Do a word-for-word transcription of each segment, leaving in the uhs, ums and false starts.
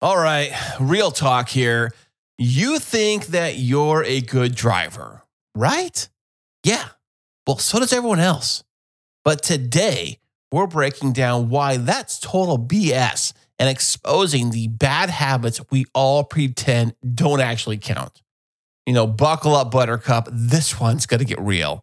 All right, real talk here. You think that you're a good driver, right? Yeah. Well, so does everyone else. But today, we're breaking down why that's total B S and exposing the bad habits we all pretend don't actually count. You know, buckle up, Buttercup. This one's going to get real.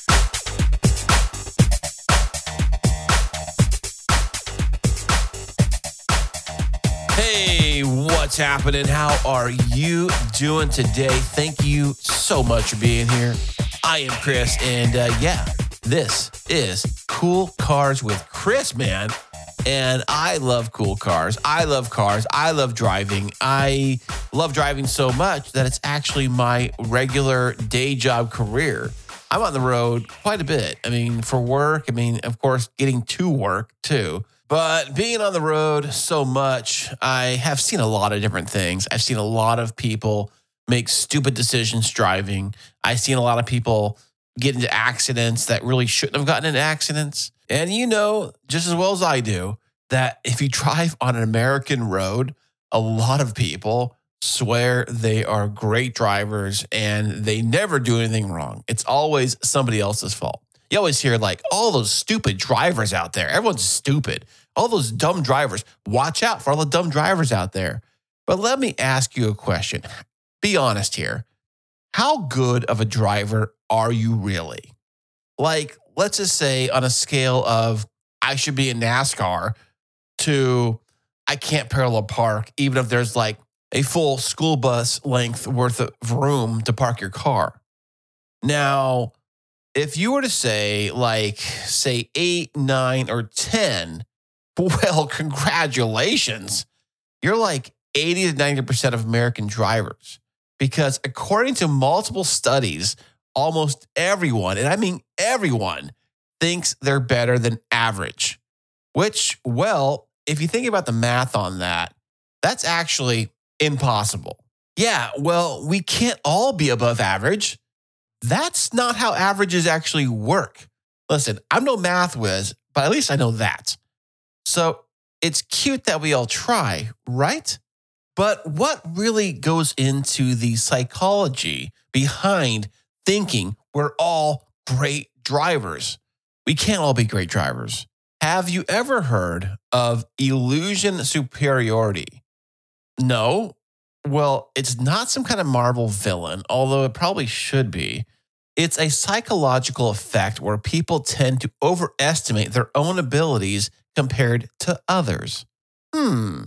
Hey, what's happening? How are you doing today? Thank you so much for being here. I am Chris, and uh, yeah, this is Cool Cars with Chris, man. And I love cool cars. I love cars. I love driving. I love driving so much that it's actually my regular day job career. I'm on the road quite a bit. I mean, for work, I mean, of course, getting to work too. But being on the road so much, I have seen a lot of different things. I've seen a lot of people make stupid decisions driving. I've seen a lot of people get into accidents that really shouldn't have gotten into accidents. And you know, just as well as I do, that if you drive on an American road, a lot of people swear they are great drivers and they never do anything wrong. It's always somebody else's fault. You always hear like, all those stupid drivers out there. Everyone's stupid. All those dumb drivers. Watch out for all the dumb drivers out there. But let me ask you a question. Be honest here. How good of a driver are you really? Like, let's just say on a scale of I should be in NASCAR to I can't parallel park, even if there's like a full school bus length worth of room to park your car. Now, if you were to say like, say eight, nine, or ten, well, congratulations. You're like eighty to ninety percent of American drivers. Because according to multiple studies, almost everyone, and I mean everyone, thinks they're better than average. Which, well, if you think about the math on that, that's actually impossible. Yeah, well, we can't all be above average. That's not how averages actually work. Listen, I'm no math whiz, but at least I know that. So it's cute that we all try, right? But what really goes into the psychology behind thinking we're all great drivers? We can't all be great drivers. Have you ever heard of illusion superiority? No? Well, it's not some kind of Marvel villain, although it probably should be. It's a psychological effect where people tend to overestimate their own abilities compared to others. Hmm.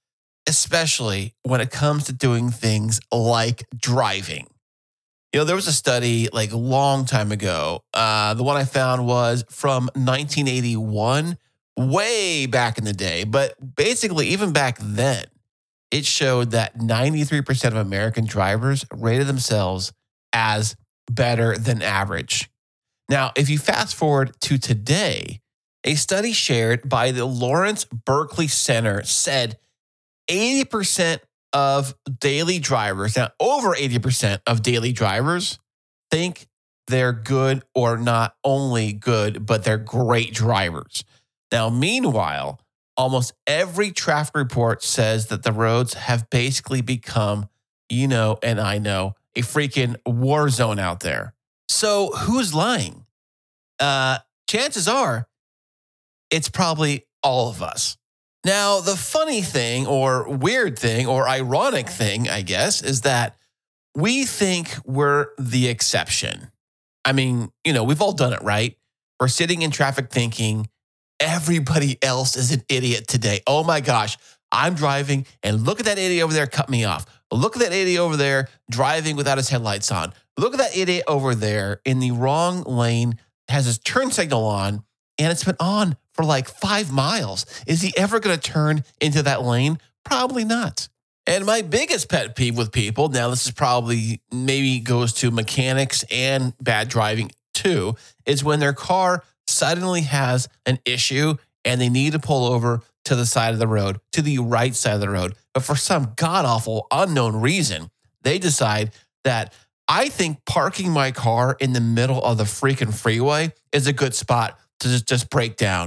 Especially when it comes to doing things like driving. You know, there was a study like a long time ago. Uh, the one I found was from nineteen eighty-one, way back in the day. But basically, even back then, it showed that ninety-three percent of American drivers rated themselves as better than average. Now, if you fast forward to today, a study shared by the Lawrence Berkeley Center said eighty percent of daily drivers, now over eighty percent of daily drivers think they're good, or not only good, but they're great drivers. Now, meanwhile, almost every traffic report says that the roads have basically become, you know, and I know, a freaking war zone out there. So who's lying? Uh, chances are it's probably all of us. Now, the funny thing or weird thing or ironic thing, I guess, is that we think we're the exception. I mean, you know, we've all done it, right? We're sitting in traffic thinking everybody else is an idiot today. Oh my gosh, I'm driving and look at that idiot over there cut me off. Look at that idiot over there driving without his headlights on. Look at that idiot over there in the wrong lane, has his turn signal on, and it's been on for like five miles. Is he ever going to turn into that lane? Probably not. And my biggest pet peeve with people, now this is probably maybe goes to mechanics and bad driving too, is when their car suddenly has an issue and they need to pull over to the side of the road, to the right side of the road. But for some god-awful unknown reason, they decide that I think parking my car in the middle of the freaking freeway is a good spot to just, just break down.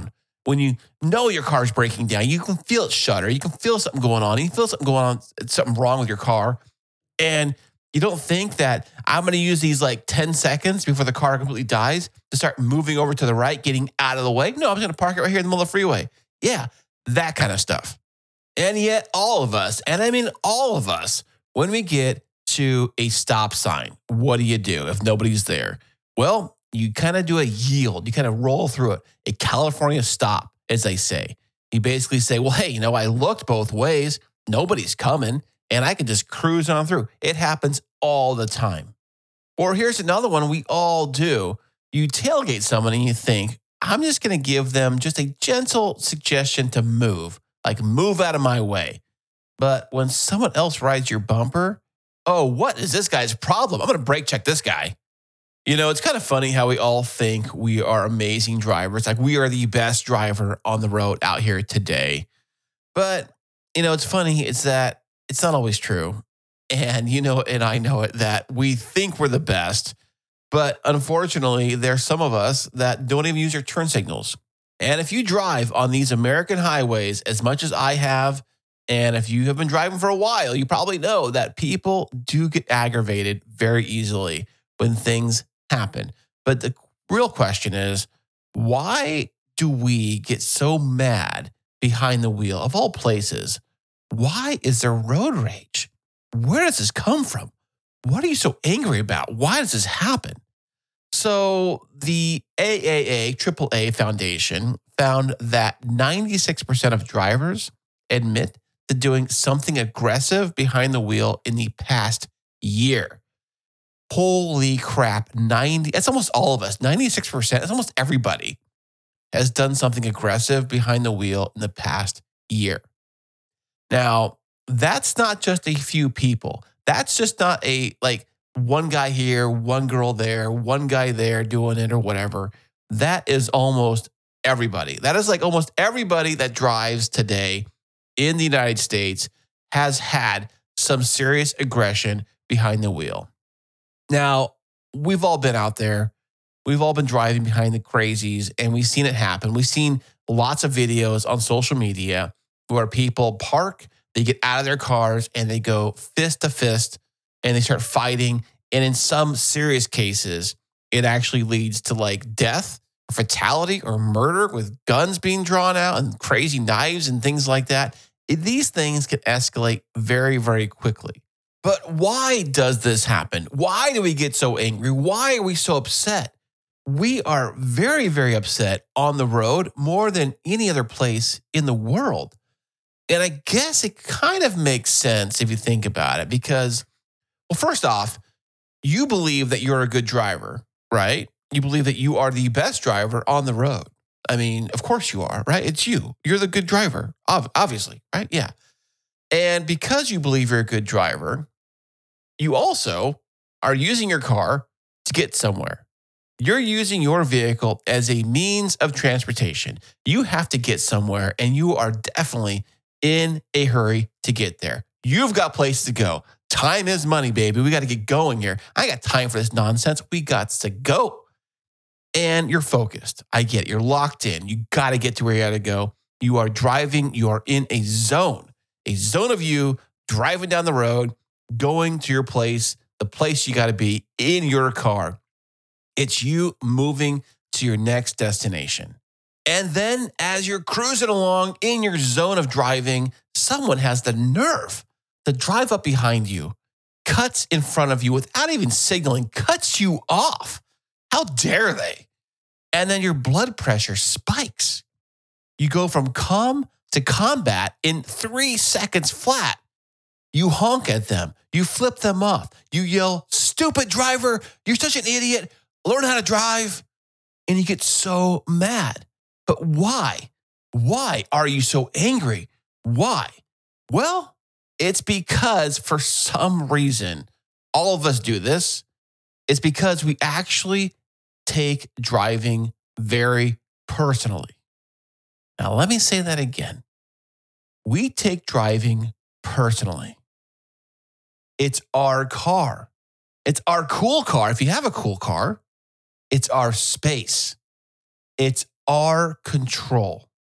when you know your car's breaking down, you can feel it shudder. You can feel something going on. You feel something going on, something wrong with your car. And you don't think that I'm going to use these like ten seconds before the car completely dies to start moving over to the right, getting out of the way. No, I'm going to park it right here in the middle of the freeway. Yeah, that kind of stuff. And yet all of us, and I mean all of us, when we get to a stop sign, what do you do if nobody's there? Well, you kind of do a yield. You kind of roll through it. A California stop, as they say. You basically say, well, hey, you know, I looked both ways. Nobody's coming. And I can just cruise on through. It happens all the time. Or here's another one we all do. You tailgate someone and you think, I'm just going to give them just a gentle suggestion to move, like move out of my way. But when someone else rides your bumper, oh, what is this guy's problem? I'm going to brake check this guy. You know, it's kind of funny how we all think we are amazing drivers. Like we are the best driver on the road out here today. But, you know, it's funny. It's that it's not always true. And you know, and I know it, that we think we're the best. But unfortunately, there's some of us that don't even use your turn signals. And if you drive on these American highways as much as I have, and if you have been driving for a while, you probably know that people do get aggravated very easily when things happen. But the real question is, why do we get so mad behind the wheel of all places? Why is there road rage? Where does this come from? What are you so angry about? Why does this happen? So the A A A, triple A Foundation found that ninety-six percent of drivers admit to doing something aggressive behind the wheel in the past year. Holy crap, ninety, that's almost all of us, ninety-six percent, that's almost everybody has done something aggressive behind the wheel in the past year. Now, that's not just a few people. That's just not a, like, one guy here, one girl there, one guy there doing it or whatever. That is almost everybody. That is like almost everybody that drives today in the United States has had some serious aggression behind the wheel. Now, we've all been out there. We've all been driving behind the crazies, and we've seen it happen. We've seen lots of videos on social media where people park, they get out of their cars, and they go fist to fist, and they start fighting. And in some serious cases, it actually leads to like death, fatality, or murder with guns being drawn out and crazy knives and things like that. These things can escalate very, very quickly. But why does this happen? Why do we get so angry? Why are we so upset? We are very, very upset on the road more than any other place in the world. And I guess it kind of makes sense if you think about it because, well, first off, you believe that you're a good driver, right? You believe that you are the best driver on the road. I mean, of course you are, right? It's you. You're the good driver, obviously, right? Yeah. And because you believe you're a good driver, you also are using your car to get somewhere. You're using your vehicle as a means of transportation. You have to get somewhere, and you are definitely in a hurry to get there. You've got places to go. Time is money, baby. We got to get going here. I got time for this nonsense. We got to go. And you're focused. I get it. You're locked in. You got to get to where you got to go. You are driving. You are in a zone, a zone of you driving down the road, going to your place, the place you got to be in your car. It's you moving to your next destination. And then as you're cruising along in your zone of driving, someone has the nerve to drive up behind you, cuts in front of you without even signaling, cuts you off. How dare they? And then your blood pressure spikes. You go from calm to combat in three seconds flat. You honk at them. You flip them off. You yell, "Stupid driver, you're such an idiot. Learn how to drive." And you get so mad. But why? Why are you so angry? Why? Well, it's because for some reason, all of us do this. It's because we actually take driving very personally. Now, let me say that again. We take driving personally. It's our car. It's our cool car. If you have a cool car, it's our space. It's our control.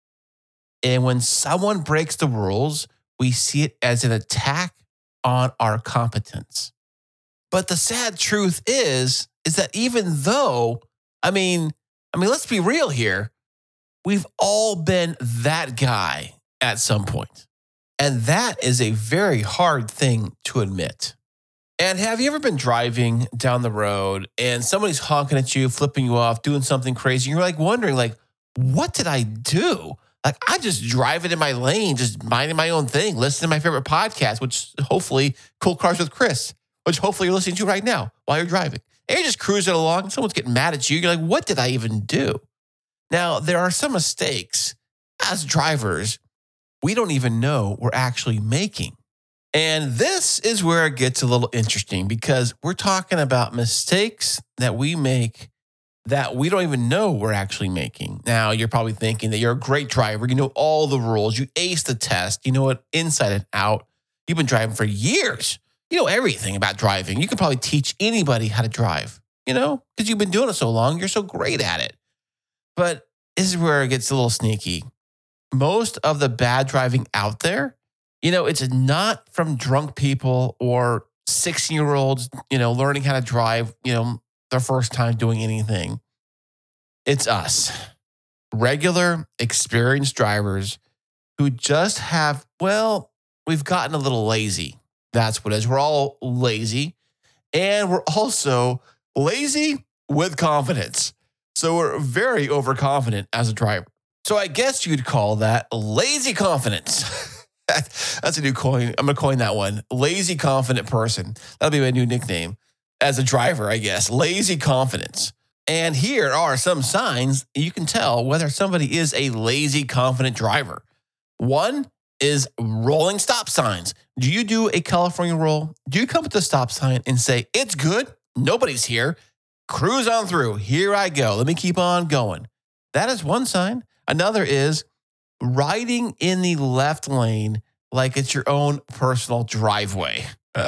And when someone breaks the rules, we see it as an attack on our competence. But the sad truth is, is that even though, I mean, I mean, let's be real here. We've all been that guy at some point. And that is a very hard thing to admit. And have you ever been driving down the road and somebody's honking at you, flipping you off, doing something crazy? You're like wondering, like, what did I do? Like, I just drive it in my lane, just minding my own thing, listening to my favorite podcast, which hopefully Cool Cars with Chris, which hopefully you're listening to right now while you're driving. And you're just cruising along and someone's getting mad at you. You're like, what did I even do? Now, there are some mistakes as drivers we don't even know we're actually making. And this is where it gets a little interesting because we're talking about mistakes that we make that we don't even know we're actually making. Now, you're probably thinking that you're a great driver. You know all the rules. You ace the test. You know it inside and out. You've been driving for years. You know everything about driving. You can probably teach anybody how to drive, you know, because you've been doing it so long. You're so great at it. But this is where it gets a little sneaky. Most of the bad driving out there, you know, it's not from drunk people or sixteen-year-olds, you know, learning how to drive, you know, their first time doing anything. It's us, regular, experienced drivers who just have, well, we've gotten a little lazy. That's what it is. We're all lazy. And we're also lazy with confidence. So we're very overconfident as a driver. So I guess you'd call that lazy confidence. That's a new coin. I'm going to coin that one. Lazy confident person. That'll be my new nickname as a driver, I guess. Lazy confidence. And here are some signs you can tell whether somebody is a lazy confident driver. One is rolling stop signs. Do you do a California roll? Do you come to the stop sign and say, it's good, nobody's here, cruise on through, here I go, let me keep on going? That is one sign. Another is riding in the left lane like it's your own personal driveway.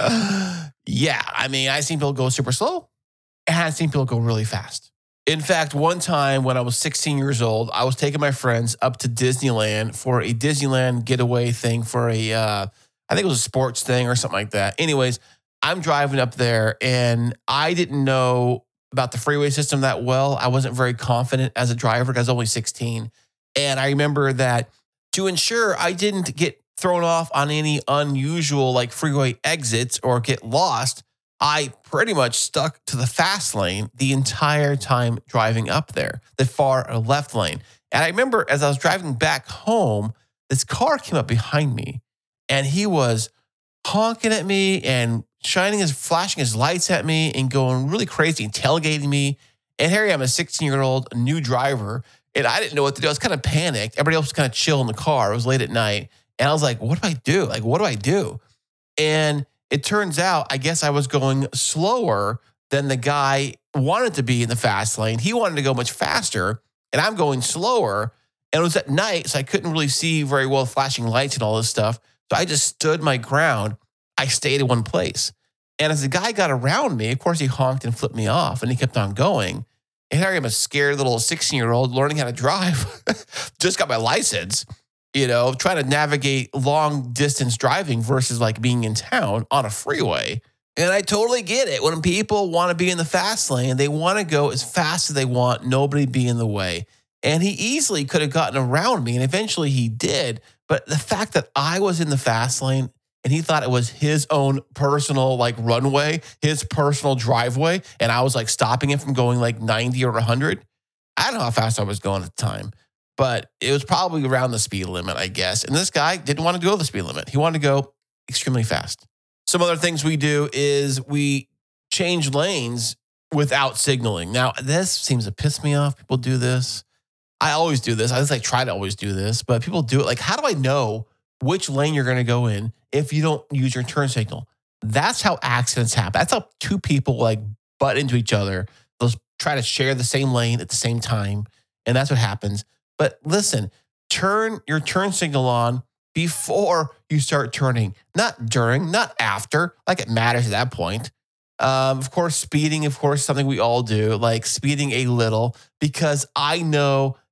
Uh, yeah, I mean, I've seen people go super slow, and I've seen people go really fast. In fact, one time when I was sixteen years old, I was taking my friends up to Disneyland for a Disneyland getaway thing for a, uh, I think it was a sports thing or something like that. Anyways, I'm driving up there, and I didn't know about the freeway system that well. I wasn't very confident as a driver because I was only sixteen. And I remember that to ensure I didn't get thrown off on any unusual like freeway exits or get lost, I pretty much stuck to the fast lane the entire time driving up there, the far left lane. And I remember as I was driving back home, this car came up behind me and he was honking at me and shining his, flashing his lights at me and going really crazy and tailgating me. And here I am, a sixteen-year-old new driver. And I didn't know what to do. I was kind of panicked. Everybody else was kind of chill in the car. It was late at night. And I was like, what do I do? Like, what do I do? And it turns out, I guess I was going slower than the guy wanted to be in the fast lane. He wanted to go much faster, and I'm going slower. And it was at night, so I couldn't really see very well flashing lights and all this stuff. So I just stood my ground. I stayed in one place. And as the guy got around me, of course, he honked and flipped me off, and he kept on going. And here I am, a scared little sixteen-year-old learning how to drive. Just got my license, you know, trying to navigate long distance driving versus like being in town on a freeway. And I totally get it. When people want to be in the fast lane, they want to go as fast as they want, nobody be in the way. And he easily could have gotten around me, and eventually he did. But the fact that I was in the fast lane and he thought it was his own personal like runway, his personal driveway, and I was like stopping him from going like ninety or one hundred. I don't know how fast I was going at the time, but it was probably around the speed limit, I guess. And this guy didn't want to go the speed limit. He wanted to go extremely fast. Some other things we do is we change lanes without signaling. Now, this seems to piss me off. People do this. I always do this. I just like try to always do this, but people do it. Like, how do I know which lane you're going to go in if you don't use your turn signal? That's how accidents happen. That's how two people like butt into each other. They'll try to share the same lane at the same time. And that's what happens. But listen, turn your turn signal on before you start turning, not during, not after, like it matters at that point. Um, of course, speeding, of course, something we all do, like speeding a little, because I know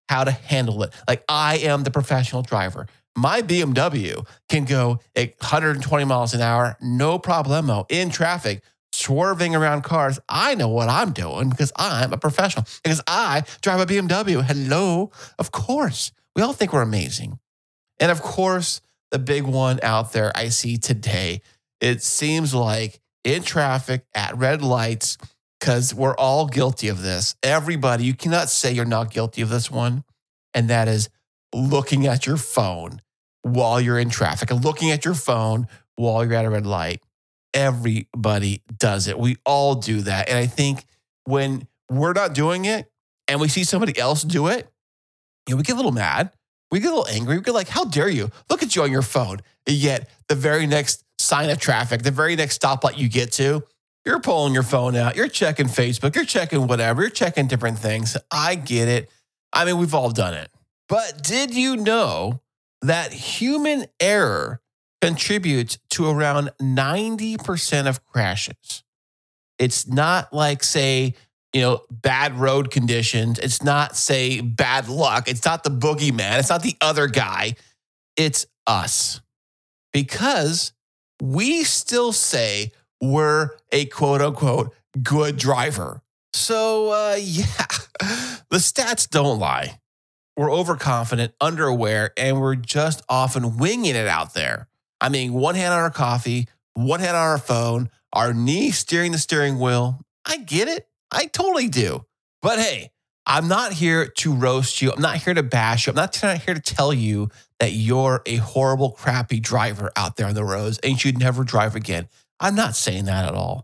how to handle it. Like, I am the professional driver. My B M W can go at one hundred twenty miles an hour, no problemo, in traffic, swerving around cars. I know what I'm doing because I'm a professional, because I drive a B M W. Hello, of course. We all think we're amazing. And of course, the big one out there I see today, it seems like in traffic at red lights, because we're all guilty of this. Everybody, you cannot say you're not guilty of this one. And that is looking at your phone while you're in traffic and looking at your phone while you're at a red light. Everybody does it. We all do that. And I think when we're not doing it and we see somebody else do it, you know, we get a little mad. We get a little angry. We get like, how dare you? Look at you on your phone. And yet the very next sign of traffic, the very next stoplight you get to, you're pulling your phone out. You're checking Facebook. You're checking whatever. You're checking different things. I get it. I mean, we've all done it. But did you know that human error contributes to around ninety percent of crashes? It's not like, say, you know, bad road conditions. It's not, say, bad luck. It's not the boogeyman. It's not the other guy. It's us. Because we still say we're a quote unquote good driver. So, uh, yeah, the stats don't lie. We're overconfident, underaware, and we're just often winging it out there. I mean, one hand on our coffee, one hand on our phone, our knee steering the steering wheel. I get it. I totally do. But hey, I'm not here to roast you. I'm not here to bash you. I'm not here to tell you that you're a horrible, crappy driver out there on the roads and you should never drive again. I'm not saying that at all.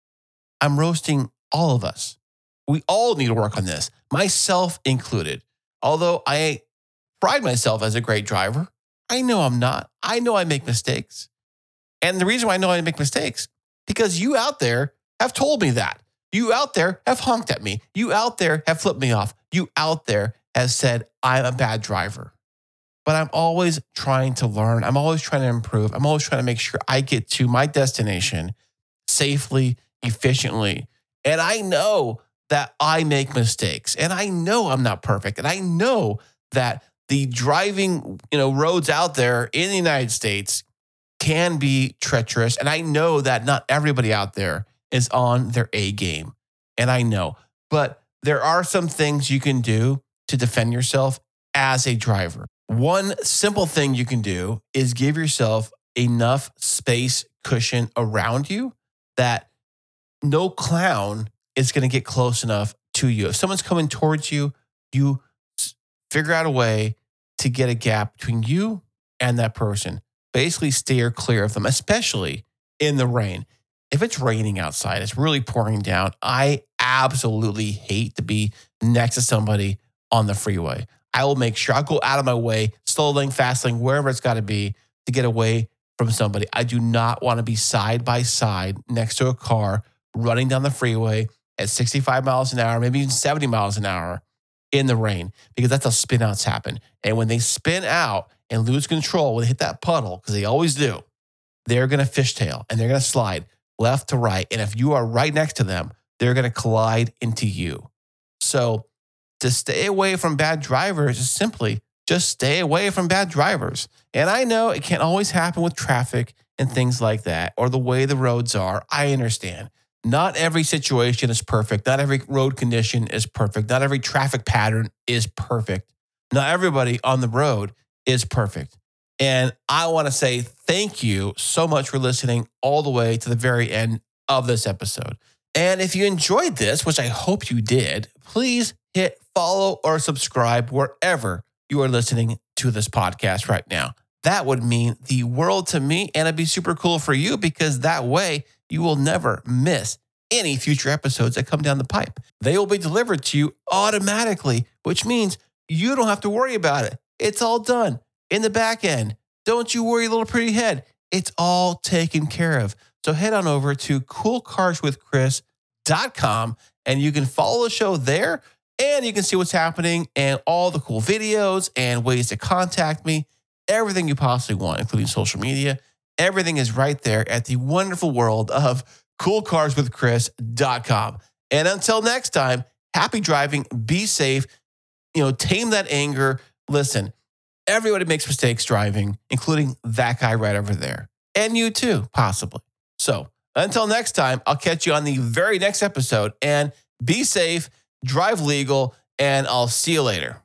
I'm roasting all of us. We all need to work on this, myself included. Although I pride myself as a great driver, I know I'm not. I know I make mistakes. And the reason why I know I make mistakes, because you out there have told me that. You out there have honked at me. You out there have flipped me off. You out there have said I'm a bad driver. But I'm always trying to learn. I'm always trying to improve. I'm always trying to make sure I get to my destination safely, efficiently. And I know that I make mistakes. And I know I'm not perfect. And I know that the driving, you know, roads out there in the United States can be treacherous. And I know that not everybody out there is on their A game. And I know. But there are some things you can do to defend yourself as a driver. One simple thing you can do is give yourself enough space cushion around you that no clown is going to get close enough to you. If someone's coming towards you, you figure out a way to get a gap between you and that person. Basically steer clear of them, especially in the rain. If it's raining outside, it's really pouring down, I absolutely hate to be next to somebody on the freeway. I will make sure I'll go out of my way, slow lane, fast lane, wherever it's got to be to get away from somebody. I do not want to be side by side next to a car running down the freeway at sixty-five miles an hour, maybe even seventy miles an hour in the rain, because that's how spin outs happen. And when they spin out and lose control, when they hit that puddle, because they always do, they're going to fishtail and they're going to slide left to right. And if you are right next to them, they're going to collide into you. So to stay away from bad drivers is simply just stay away from bad drivers. And I know it can't always happen with traffic and things like that, or the way the roads are. I understand. Not every situation is perfect. Not every road condition is perfect. Not every traffic pattern is perfect. Not everybody on the road is perfect. And I want to say thank you so much for listening all the way to the very end of this episode. And if you enjoyed this, which I hope you did, please hit follow or subscribe wherever you are listening to this podcast right now. That would mean the world to me, and it'd be super cool for you, because that way you will never miss any future episodes that come down the pipe. They will be delivered to you automatically, which means you don't have to worry about it. It's all done in the back end. Don't you worry, little pretty head. It's all taken care of. So head on over to cool cars with chris dot com and you can follow the show there, and you can see what's happening and all the cool videos and ways to contact me. Everything you possibly want, including social media. Everything is right there at the wonderful world of cool cars with chris dot com. And until next time, happy driving, be safe, you know, tame that anger. Listen, everybody makes mistakes driving, including that guy right over there. And you too, possibly. So until next time, I'll catch you on the very next episode. And be safe, drive legal, and I'll see you later.